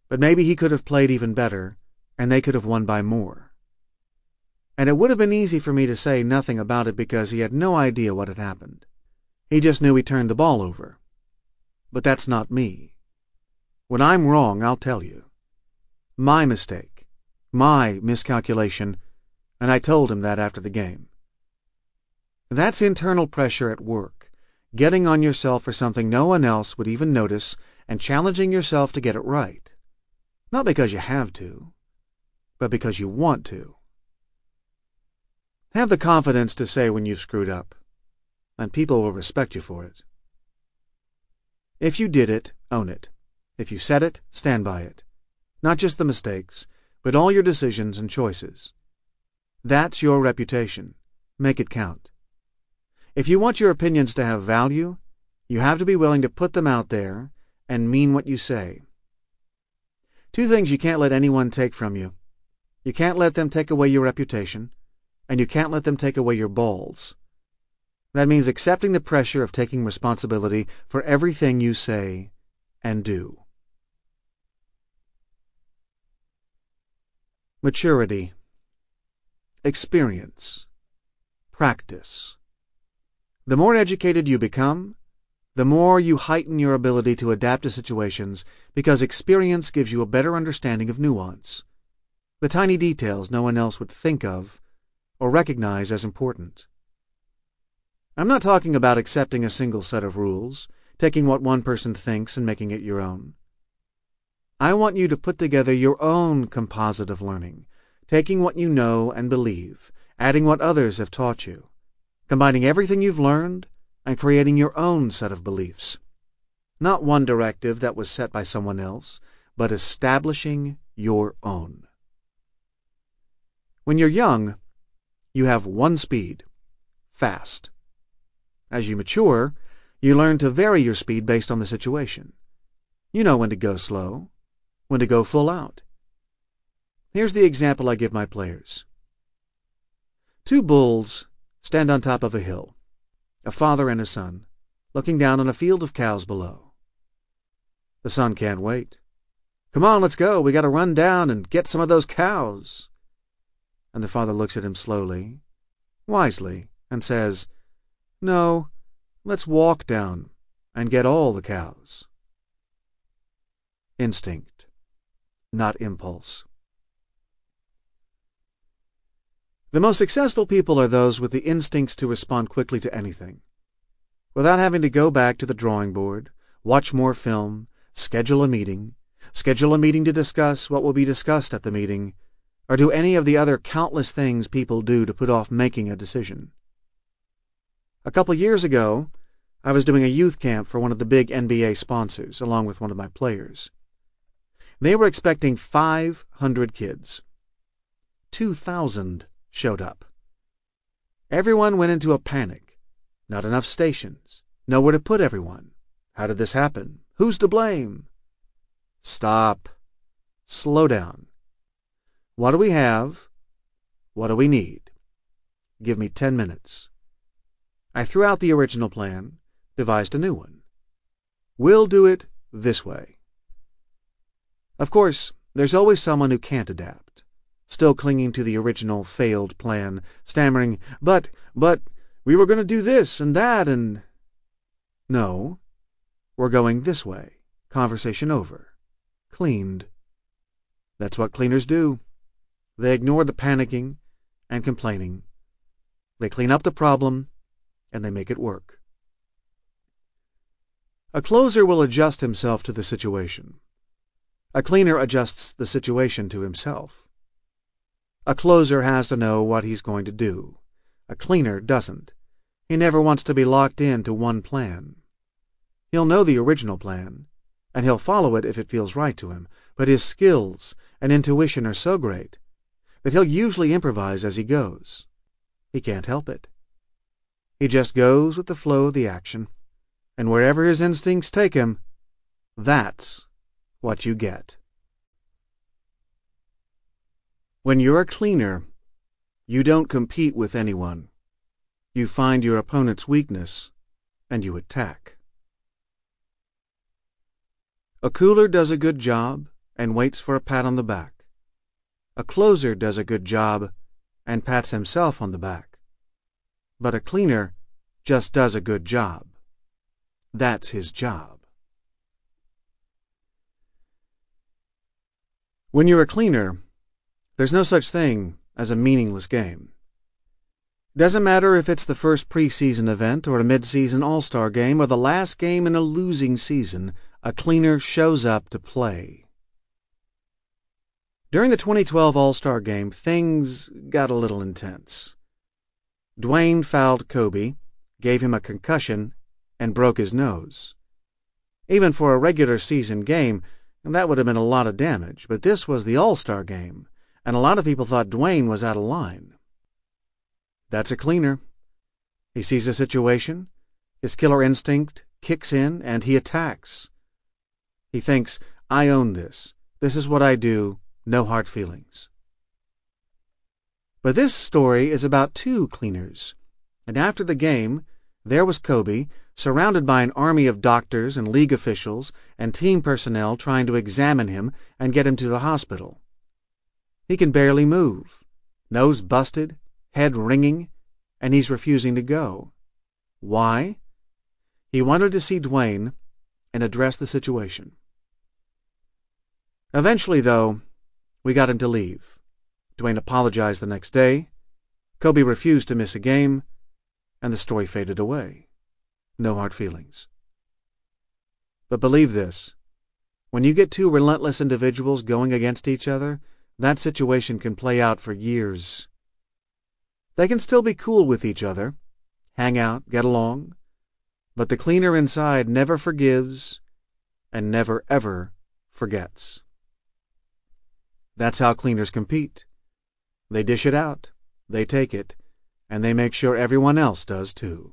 But maybe he could have played even better, and they could have won by more. And it would have been easy for me to say nothing about it because he had no idea what had happened. He just knew he turned the ball over. But that's not me. When I'm wrong, I'll tell you. My mistake. My miscalculation, and I told him that after the game. That's internal pressure at work, getting on yourself for something no one else would even notice and challenging yourself to get it right. Not because you have to, but because you want to. Have the confidence to say when you've screwed up, and people will respect you for it. If you did it, own it. If you said it, stand by it. Not just the mistakes, but all your decisions and choices. That's your reputation. Make it count. If you want your opinions to have value, you have to be willing to put them out there and mean what you say. Two things you can't let anyone take from you. You can't let them take away your reputation, and you can't let them take away your balls. That means accepting the pressure of taking responsibility for everything you say and do. Maturity, experience, practice. The more educated you become, the more you heighten your ability to adapt to situations because experience gives you a better understanding of nuance, the tiny details no one else would think of or recognize as important. I'm not talking about accepting a single set of rules, taking what one person thinks and making it your own. I want you to put together your own composite of learning, taking what you know and believe, adding what others have taught you, combining everything you've learned, and creating your own set of beliefs. Not one directive that was set by someone else, but establishing your own. When you're young, you have one speed, fast. As you mature, you learn to vary your speed based on the situation. You know when to go slow, when to go full out. Here's the example I give my players. Two bulls stand on top of a hill, a father and a son, looking down on a field of cows below. The son can't wait. "Come on, let's go. We got to run down and get some of those cows." And the father looks at him slowly, wisely, and says, "No, let's walk down and get all the cows." Instinct, not impulse. The most successful people are those with the instincts to respond quickly to anything, without having to go back to the drawing board, watch more film, schedule a meeting, schedule a meeting to discuss what will be discussed at the meeting, or do any of the other countless things people do to put off making a decision. A couple years ago, I was doing a youth camp for one of the big N B A sponsors, along with one of my players. They were expecting five hundred kids. Two thousand showed up. Everyone went into a panic. Not enough stations. Nowhere to put everyone. How did this happen? Who's to blame? Stop. Slow down. What do we have? What do we need? Give me ten minutes. I threw out the original plan, devised a new one. We'll do it this way. Of course, there's always someone who can't adapt, still clinging to the original failed plan, stammering, but, but, we were going to do this and that and... No, we're going this way. Conversation over. Cleaned. That's what cleaners do. They ignore the panicking and complaining. They clean up the problem, and they make it work. A closer will adjust himself to the situation. A cleaner adjusts the situation to himself. A closer has to know what he's going to do. A cleaner doesn't. He never wants to be locked in to one plan. He'll know the original plan, and he'll follow it if it feels right to him, but his skills and intuition are so great that he'll usually improvise as he goes. He can't help it. He just goes with the flow of the action, and wherever his instincts take him, that's what you get. When you're a cleaner, you don't compete with anyone. You find your opponent's weakness, and you attack. A cooler does a good job, and waits for a pat on the back. A closer does a good job and pats himself on the back. But a cleaner just does a good job. That's his job. When you're a cleaner, there's no such thing as a meaningless game. Doesn't matter if it's the first preseason event or a mid-season all-star game or the last game in a losing season, a cleaner shows up to play. During the twenty twelve All-Star Game, things got a little intense. Dwayne fouled Kobe, gave him a concussion, and broke his nose. Even for a regular season game, that would have been a lot of damage, but this was the All-Star Game, and a lot of people thought Dwayne was out of line. That's a cleaner. He sees a situation, his killer instinct kicks in, and he attacks. He thinks, I own this. This is what I do. No hard feelings. But this story is about two cleaners, and after the game, there was Kobe, surrounded by an army of doctors and league officials and team personnel trying to examine him and get him to the hospital. He can barely move, nose busted, head ringing, and he's refusing to go. Why? He wanted to see Dwayne and address the situation. Eventually, though, we got him to leave. Dwayne apologized the next day. Kobe refused to miss a game, and the story faded away. No hard feelings. But believe this, when you get two relentless individuals going against each other, that situation can play out for years. They can still be cool with each other, hang out, get along, but the cleaner inside never forgives and never ever forgets. That's how cleaners compete. They dish it out, they take it, and they make sure everyone else does too.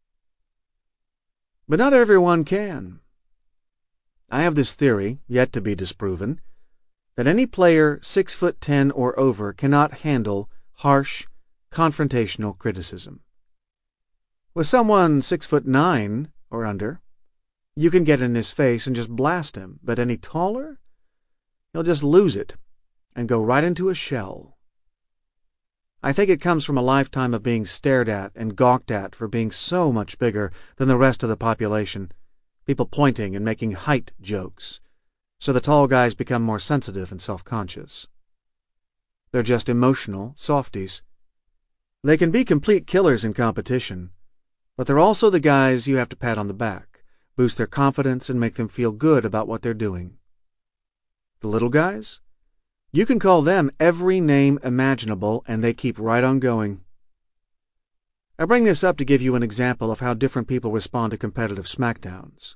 But not everyone can. I have this theory, yet to be disproven, that any player six foot ten or over cannot handle harsh, confrontational criticism. With someone six foot nine or under, you can get in his face and just blast him, but any taller, he'll just lose it and go right into a shell. I think it comes from a lifetime of being stared at and gawked at for being so much bigger than the rest of the population, people pointing and making height jokes, so the tall guys become more sensitive and self-conscious. They're just emotional softies. They can be complete killers in competition, but they're also the guys you have to pat on the back, boost their confidence, and make them feel good about what they're doing. The little guys? You can call them every name imaginable, and they keep right on going. I bring this up to give you an example of how different people respond to competitive smackdowns.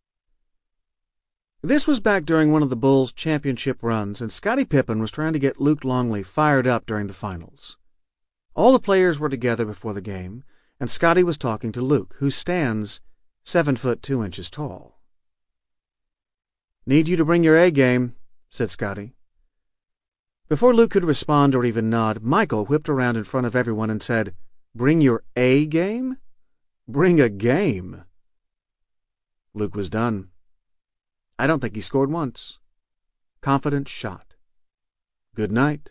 This was back during one of the Bulls' championship runs, and Scottie Pippen was trying to get Luke Longley fired up during the finals. All the players were together before the game, and Scottie was talking to Luke, who stands seven foot two inches tall. "Need you to bring your A game," said Scottie. Before Luke could respond or even nod, Michael whipped around in front of everyone and said, "Bring your A game? Bring a game." Luke was done. I don't think he scored once. Confident shot. Good night.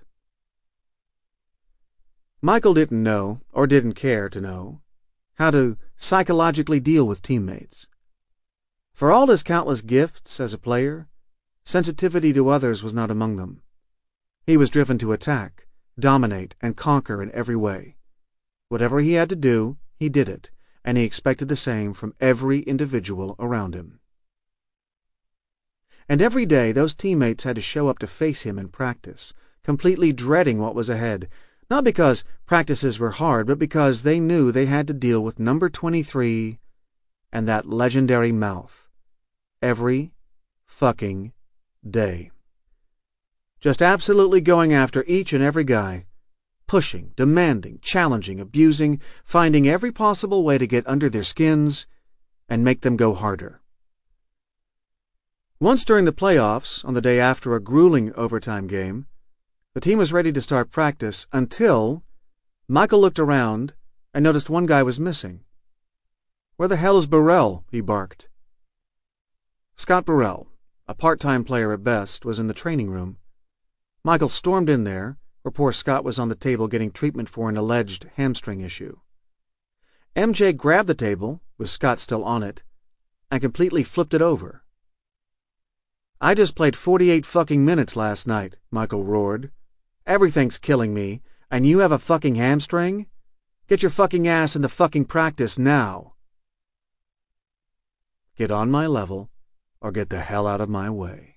Michael didn't know, or didn't care to know, how to psychologically deal with teammates. For all his countless gifts as a player, sensitivity to others was not among them. He was driven to attack, dominate, and conquer in every way. Whatever he had to do, he did it, and he expected the same from every individual around him. And every day those teammates had to show up to face him in practice, completely dreading what was ahead, not because practices were hard, but because they knew they had to deal with number twenty-three and that legendary mouth every fucking day. Just absolutely going after each and every guy, pushing, demanding, challenging, abusing, finding every possible way to get under their skins and make them go harder. Once during the playoffs, on the day after a grueling overtime game, the team was ready to start practice until Michael looked around and noticed one guy was missing. "Where the hell is Burrell?" he barked. Scott Burrell, a part-time player at best, was in the training room. Michael stormed in there, where poor Scott was on the table getting treatment for an alleged hamstring issue. M J grabbed the table, with Scott still on it, and completely flipped it over. "I just played forty-eight fucking minutes last night," Michael roared. "Everything's killing me, and you have a fucking hamstring? Get your fucking ass in the fucking practice now." Get on my level, or get the hell out of my way.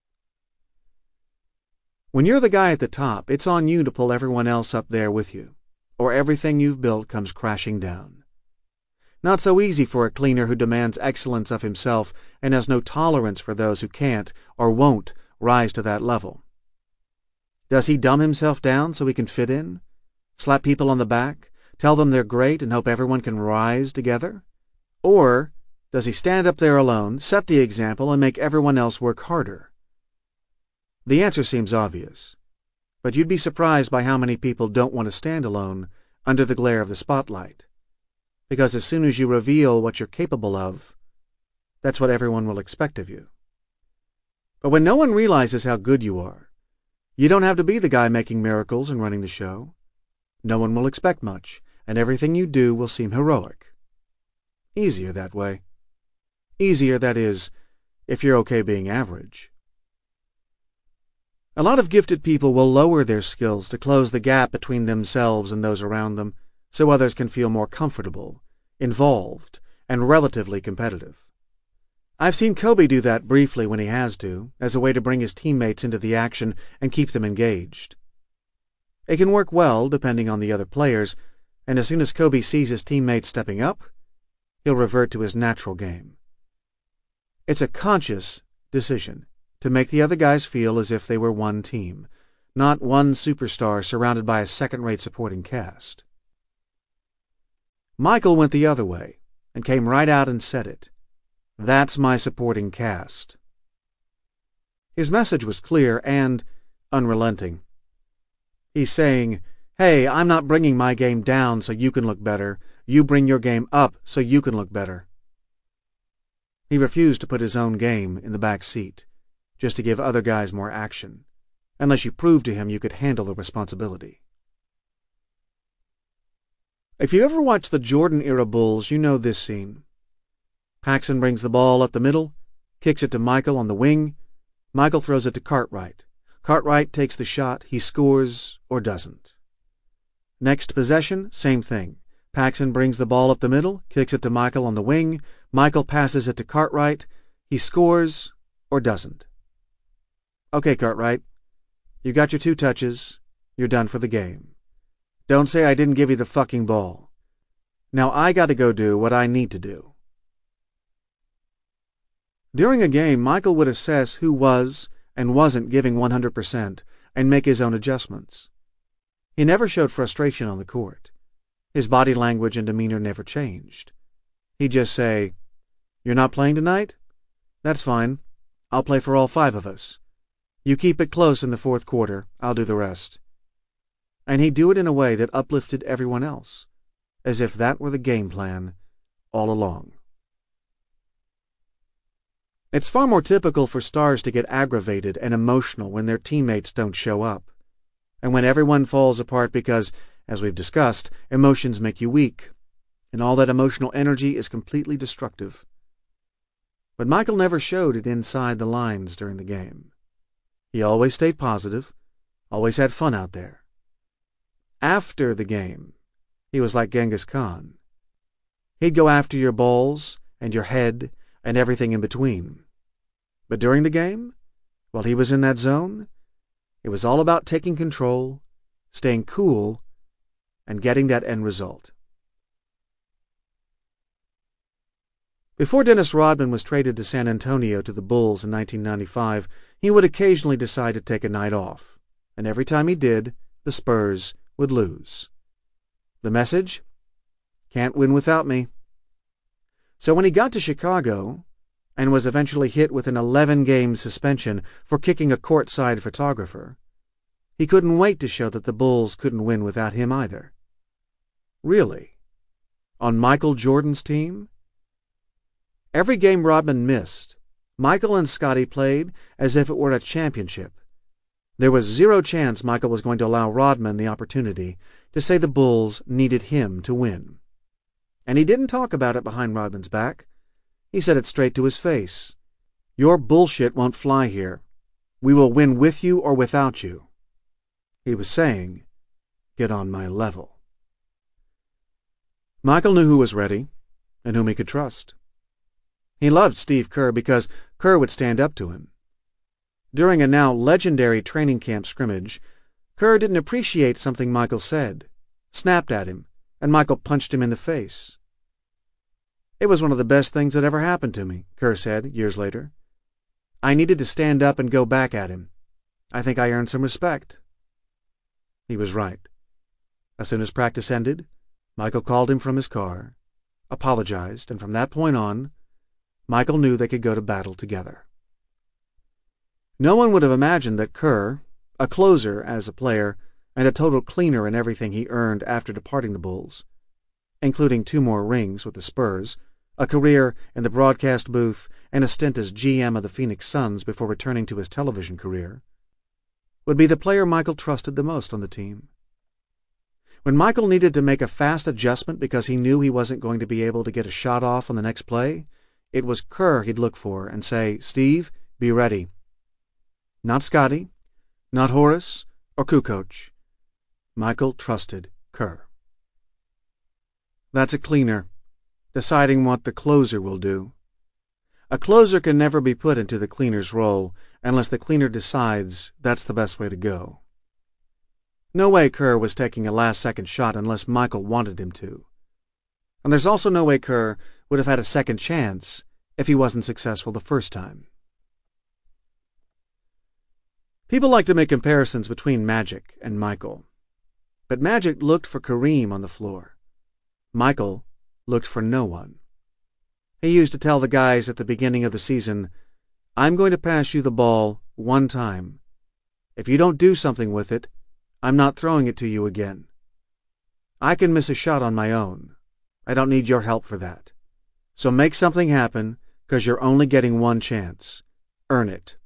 When you're the guy at the top, it's on you to pull everyone else up there with you, or everything you've built comes crashing down. Not so easy for a cleaner who demands excellence of himself and has no tolerance for those who can't or won't rise to that level. Does he dumb himself down so he can fit in? Slap people on the back, tell them they're great, and hope everyone can rise together? Or does he stand up there alone, set the example, and make everyone else work harder? The answer seems obvious, but you'd be surprised by how many people don't want to stand alone under the glare of the spotlight. Because as soon as you reveal what you're capable of, that's what everyone will expect of you. But when no one realizes how good you are, you don't have to be the guy making miracles and running the show. No one will expect much, and everything you do will seem heroic. Easier that way. Easier, that is, if you're okay being average. A lot of gifted people will lower their skills to close the gap between themselves and those around them, so others can feel more comfortable, involved, and relatively competitive. I've seen Kobe do that briefly when he has to, as a way to bring his teammates into the action and keep them engaged. It can work well, depending on the other players, and as soon as Kobe sees his teammates stepping up, he'll revert to his natural game. It's a conscious decision to make the other guys feel as if they were one team, not one superstar surrounded by a second-rate supporting cast. Michael went the other way and came right out and said it. "That's my supporting cast." His message was clear and unrelenting. He's saying, "Hey, I'm not bringing my game down so you can look better. You bring your game up so you can look better." He refused to put his own game in the back seat, just to give other guys more action, unless you proved to him you could handle the responsibility. If you ever watched the Jordan-era Bulls, you know this scene. Paxson brings the ball up the middle, kicks it to Michael on the wing. Michael throws it to Cartwright. Cartwright takes the shot. He scores or doesn't. Next possession, same thing. Paxson brings the ball up the middle, kicks it to Michael on the wing. Michael passes it to Cartwright. He scores or doesn't. Okay, Cartwright, you got your two touches. You're done for the game. Don't say I didn't give you the fucking ball. Now I got to go do what I need to do. During a game, Michael would assess who was and wasn't giving one hundred percent and make his own adjustments. He never showed frustration on the court. His body language and demeanor never changed. He'd just say, "You're not playing tonight? That's fine. I'll play for all five of us. You keep it close in the fourth quarter. I'll do the rest." And he'd do it in a way that uplifted everyone else, as if that were the game plan all along. It's far more typical for stars to get aggravated and emotional when their teammates don't show up, and when everyone falls apart because, as we've discussed, emotions make you weak, and all that emotional energy is completely destructive. But Michael never showed it inside the lines during the game. He always stayed positive, always had fun out there. After the game, he was like Genghis Khan. He'd go after your balls and your head and everything in between. But during the game, while he was in that zone, it was all about taking control, staying cool, and getting that end result. Before Dennis Rodman was traded to San Antonio to the Bulls in nineteen ninety-five, he would occasionally decide to take a night off, and every time he did, the Spurs would lose. The message? Can't win without me. So when he got to Chicago, and was eventually hit with an eleven-game suspension for kicking a courtside photographer, he couldn't wait to show that the Bulls couldn't win without him either. Really? On Michael Jordan's team? Every game Rodman missed, Michael and Scotty played as if it were a championship. There was zero chance Michael was going to allow Rodman the opportunity to say the Bulls needed him to win. And he didn't talk about it behind Rodman's back. He said it straight to his face. Your bullshit won't fly here. We will win with you or without you. He was saying, get on my level. Michael knew who was ready and whom he could trust. He loved Steve Kerr because Kerr would stand up to him. During a now legendary training camp scrimmage, Kerr didn't appreciate something Michael said, snapped at him, and Michael punched him in the face. It was one of the best things that ever happened to me, Kerr said years later. I needed to stand up and go back at him. I think I earned some respect. He was right. As soon as practice ended, Michael called him from his car, apologized, and from that point on, Michael knew they could go to battle together. No one would have imagined that Kerr, a closer as a player and a total cleaner in everything he earned after departing the Bulls, including two more rings with the Spurs, a career in the broadcast booth, and a stint as G M of the Phoenix Suns before returning to his television career, would be the player Michael trusted the most on the team. When Michael needed to make a fast adjustment because he knew he wasn't going to be able to get a shot off on the next play, it was Kerr he'd look for and say, Steve, be ready. Not Scotty, not Horace or Kukoc. Michael trusted Kerr. That's a cleaner, deciding what the closer will do. A closer can never be put into the cleaner's role unless the cleaner decides that's the best way to go. No way Kerr was taking a last-second shot unless Michael wanted him to. And there's also no way Kerr would have had a second chance if he wasn't successful the first time. People like to make comparisons between Magic and Michael. But Magic looked for Kareem on the floor. Michael looked for no one. He used to tell the guys at the beginning of the season, I'm going to pass you the ball one time. If you don't do something with it, I'm not throwing it to you again. I can miss a shot on my own. I don't need your help for that. So make something happen, because you're only getting one chance. Earn it.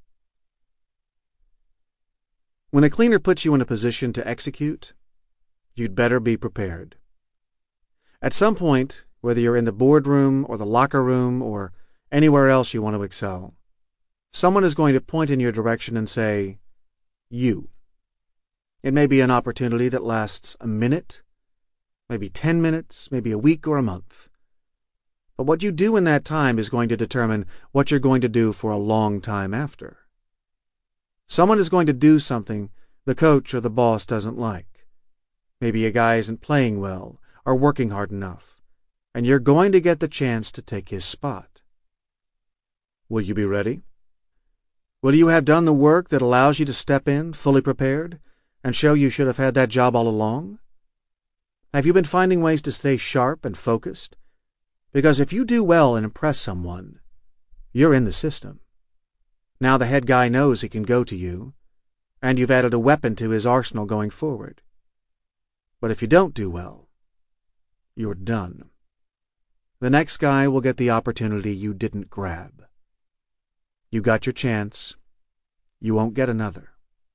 When a cleaner puts you in a position to execute, you'd better be prepared. At some point, whether you're in the boardroom or the locker room or anywhere else you want to excel, someone is going to point in your direction and say, you. It may be an opportunity that lasts a minute, maybe ten minutes, maybe a week or a month. But what you do in that time is going to determine what you're going to do for a long time after. Someone is going to do something the coach or the boss doesn't like. Maybe a guy isn't playing well or working hard enough, and you're going to get the chance to take his spot. Will you be ready? Will you have done the work that allows you to step in fully prepared and show you should have had that job all along? Have you been finding ways to stay sharp and focused? Because if you do well and impress someone, you're in the system. Now the head guy knows he can go to you, and you've added a weapon to his arsenal going forward. But if you don't do well, you're done. The next guy will get the opportunity you didn't grab. You got your chance. You won't get another.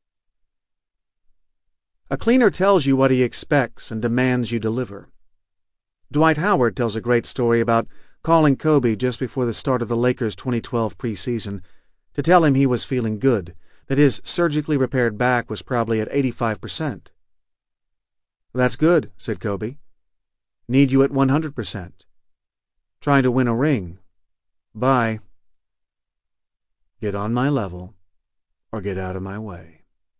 A cleaner tells you what he expects and demands you deliver. Dwight Howard tells a great story about calling Kobe just before the start of the Lakers' twenty twelve preseason to tell him he was feeling good, that his surgically repaired back was probably at eighty-five percent. That's good, said Kobe. Need you at one hundred percent. Trying to win a ring. Bye. Get on my level or get out of my way.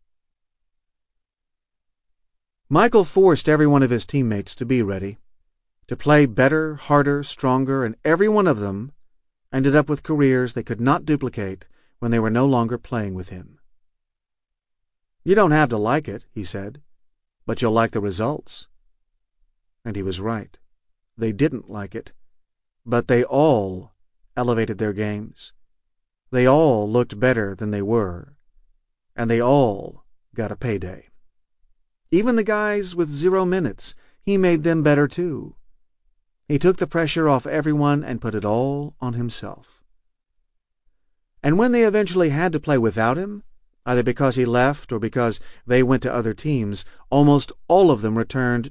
Michael forced every one of his teammates to be ready, to play better, harder, stronger, and every one of them ended up with careers they could not duplicate when they were no longer playing with him. You don't have to like it, he said, but you'll like the results. And he was right. They didn't like it, but they all elevated their games. They all looked better than they were, and they all got a payday. Even the guys with zero minutes, he made them better too. He took the pressure off everyone and put it all on himself. And when they eventually had to play without him, either because he left or because they went to other teams, almost all of them returned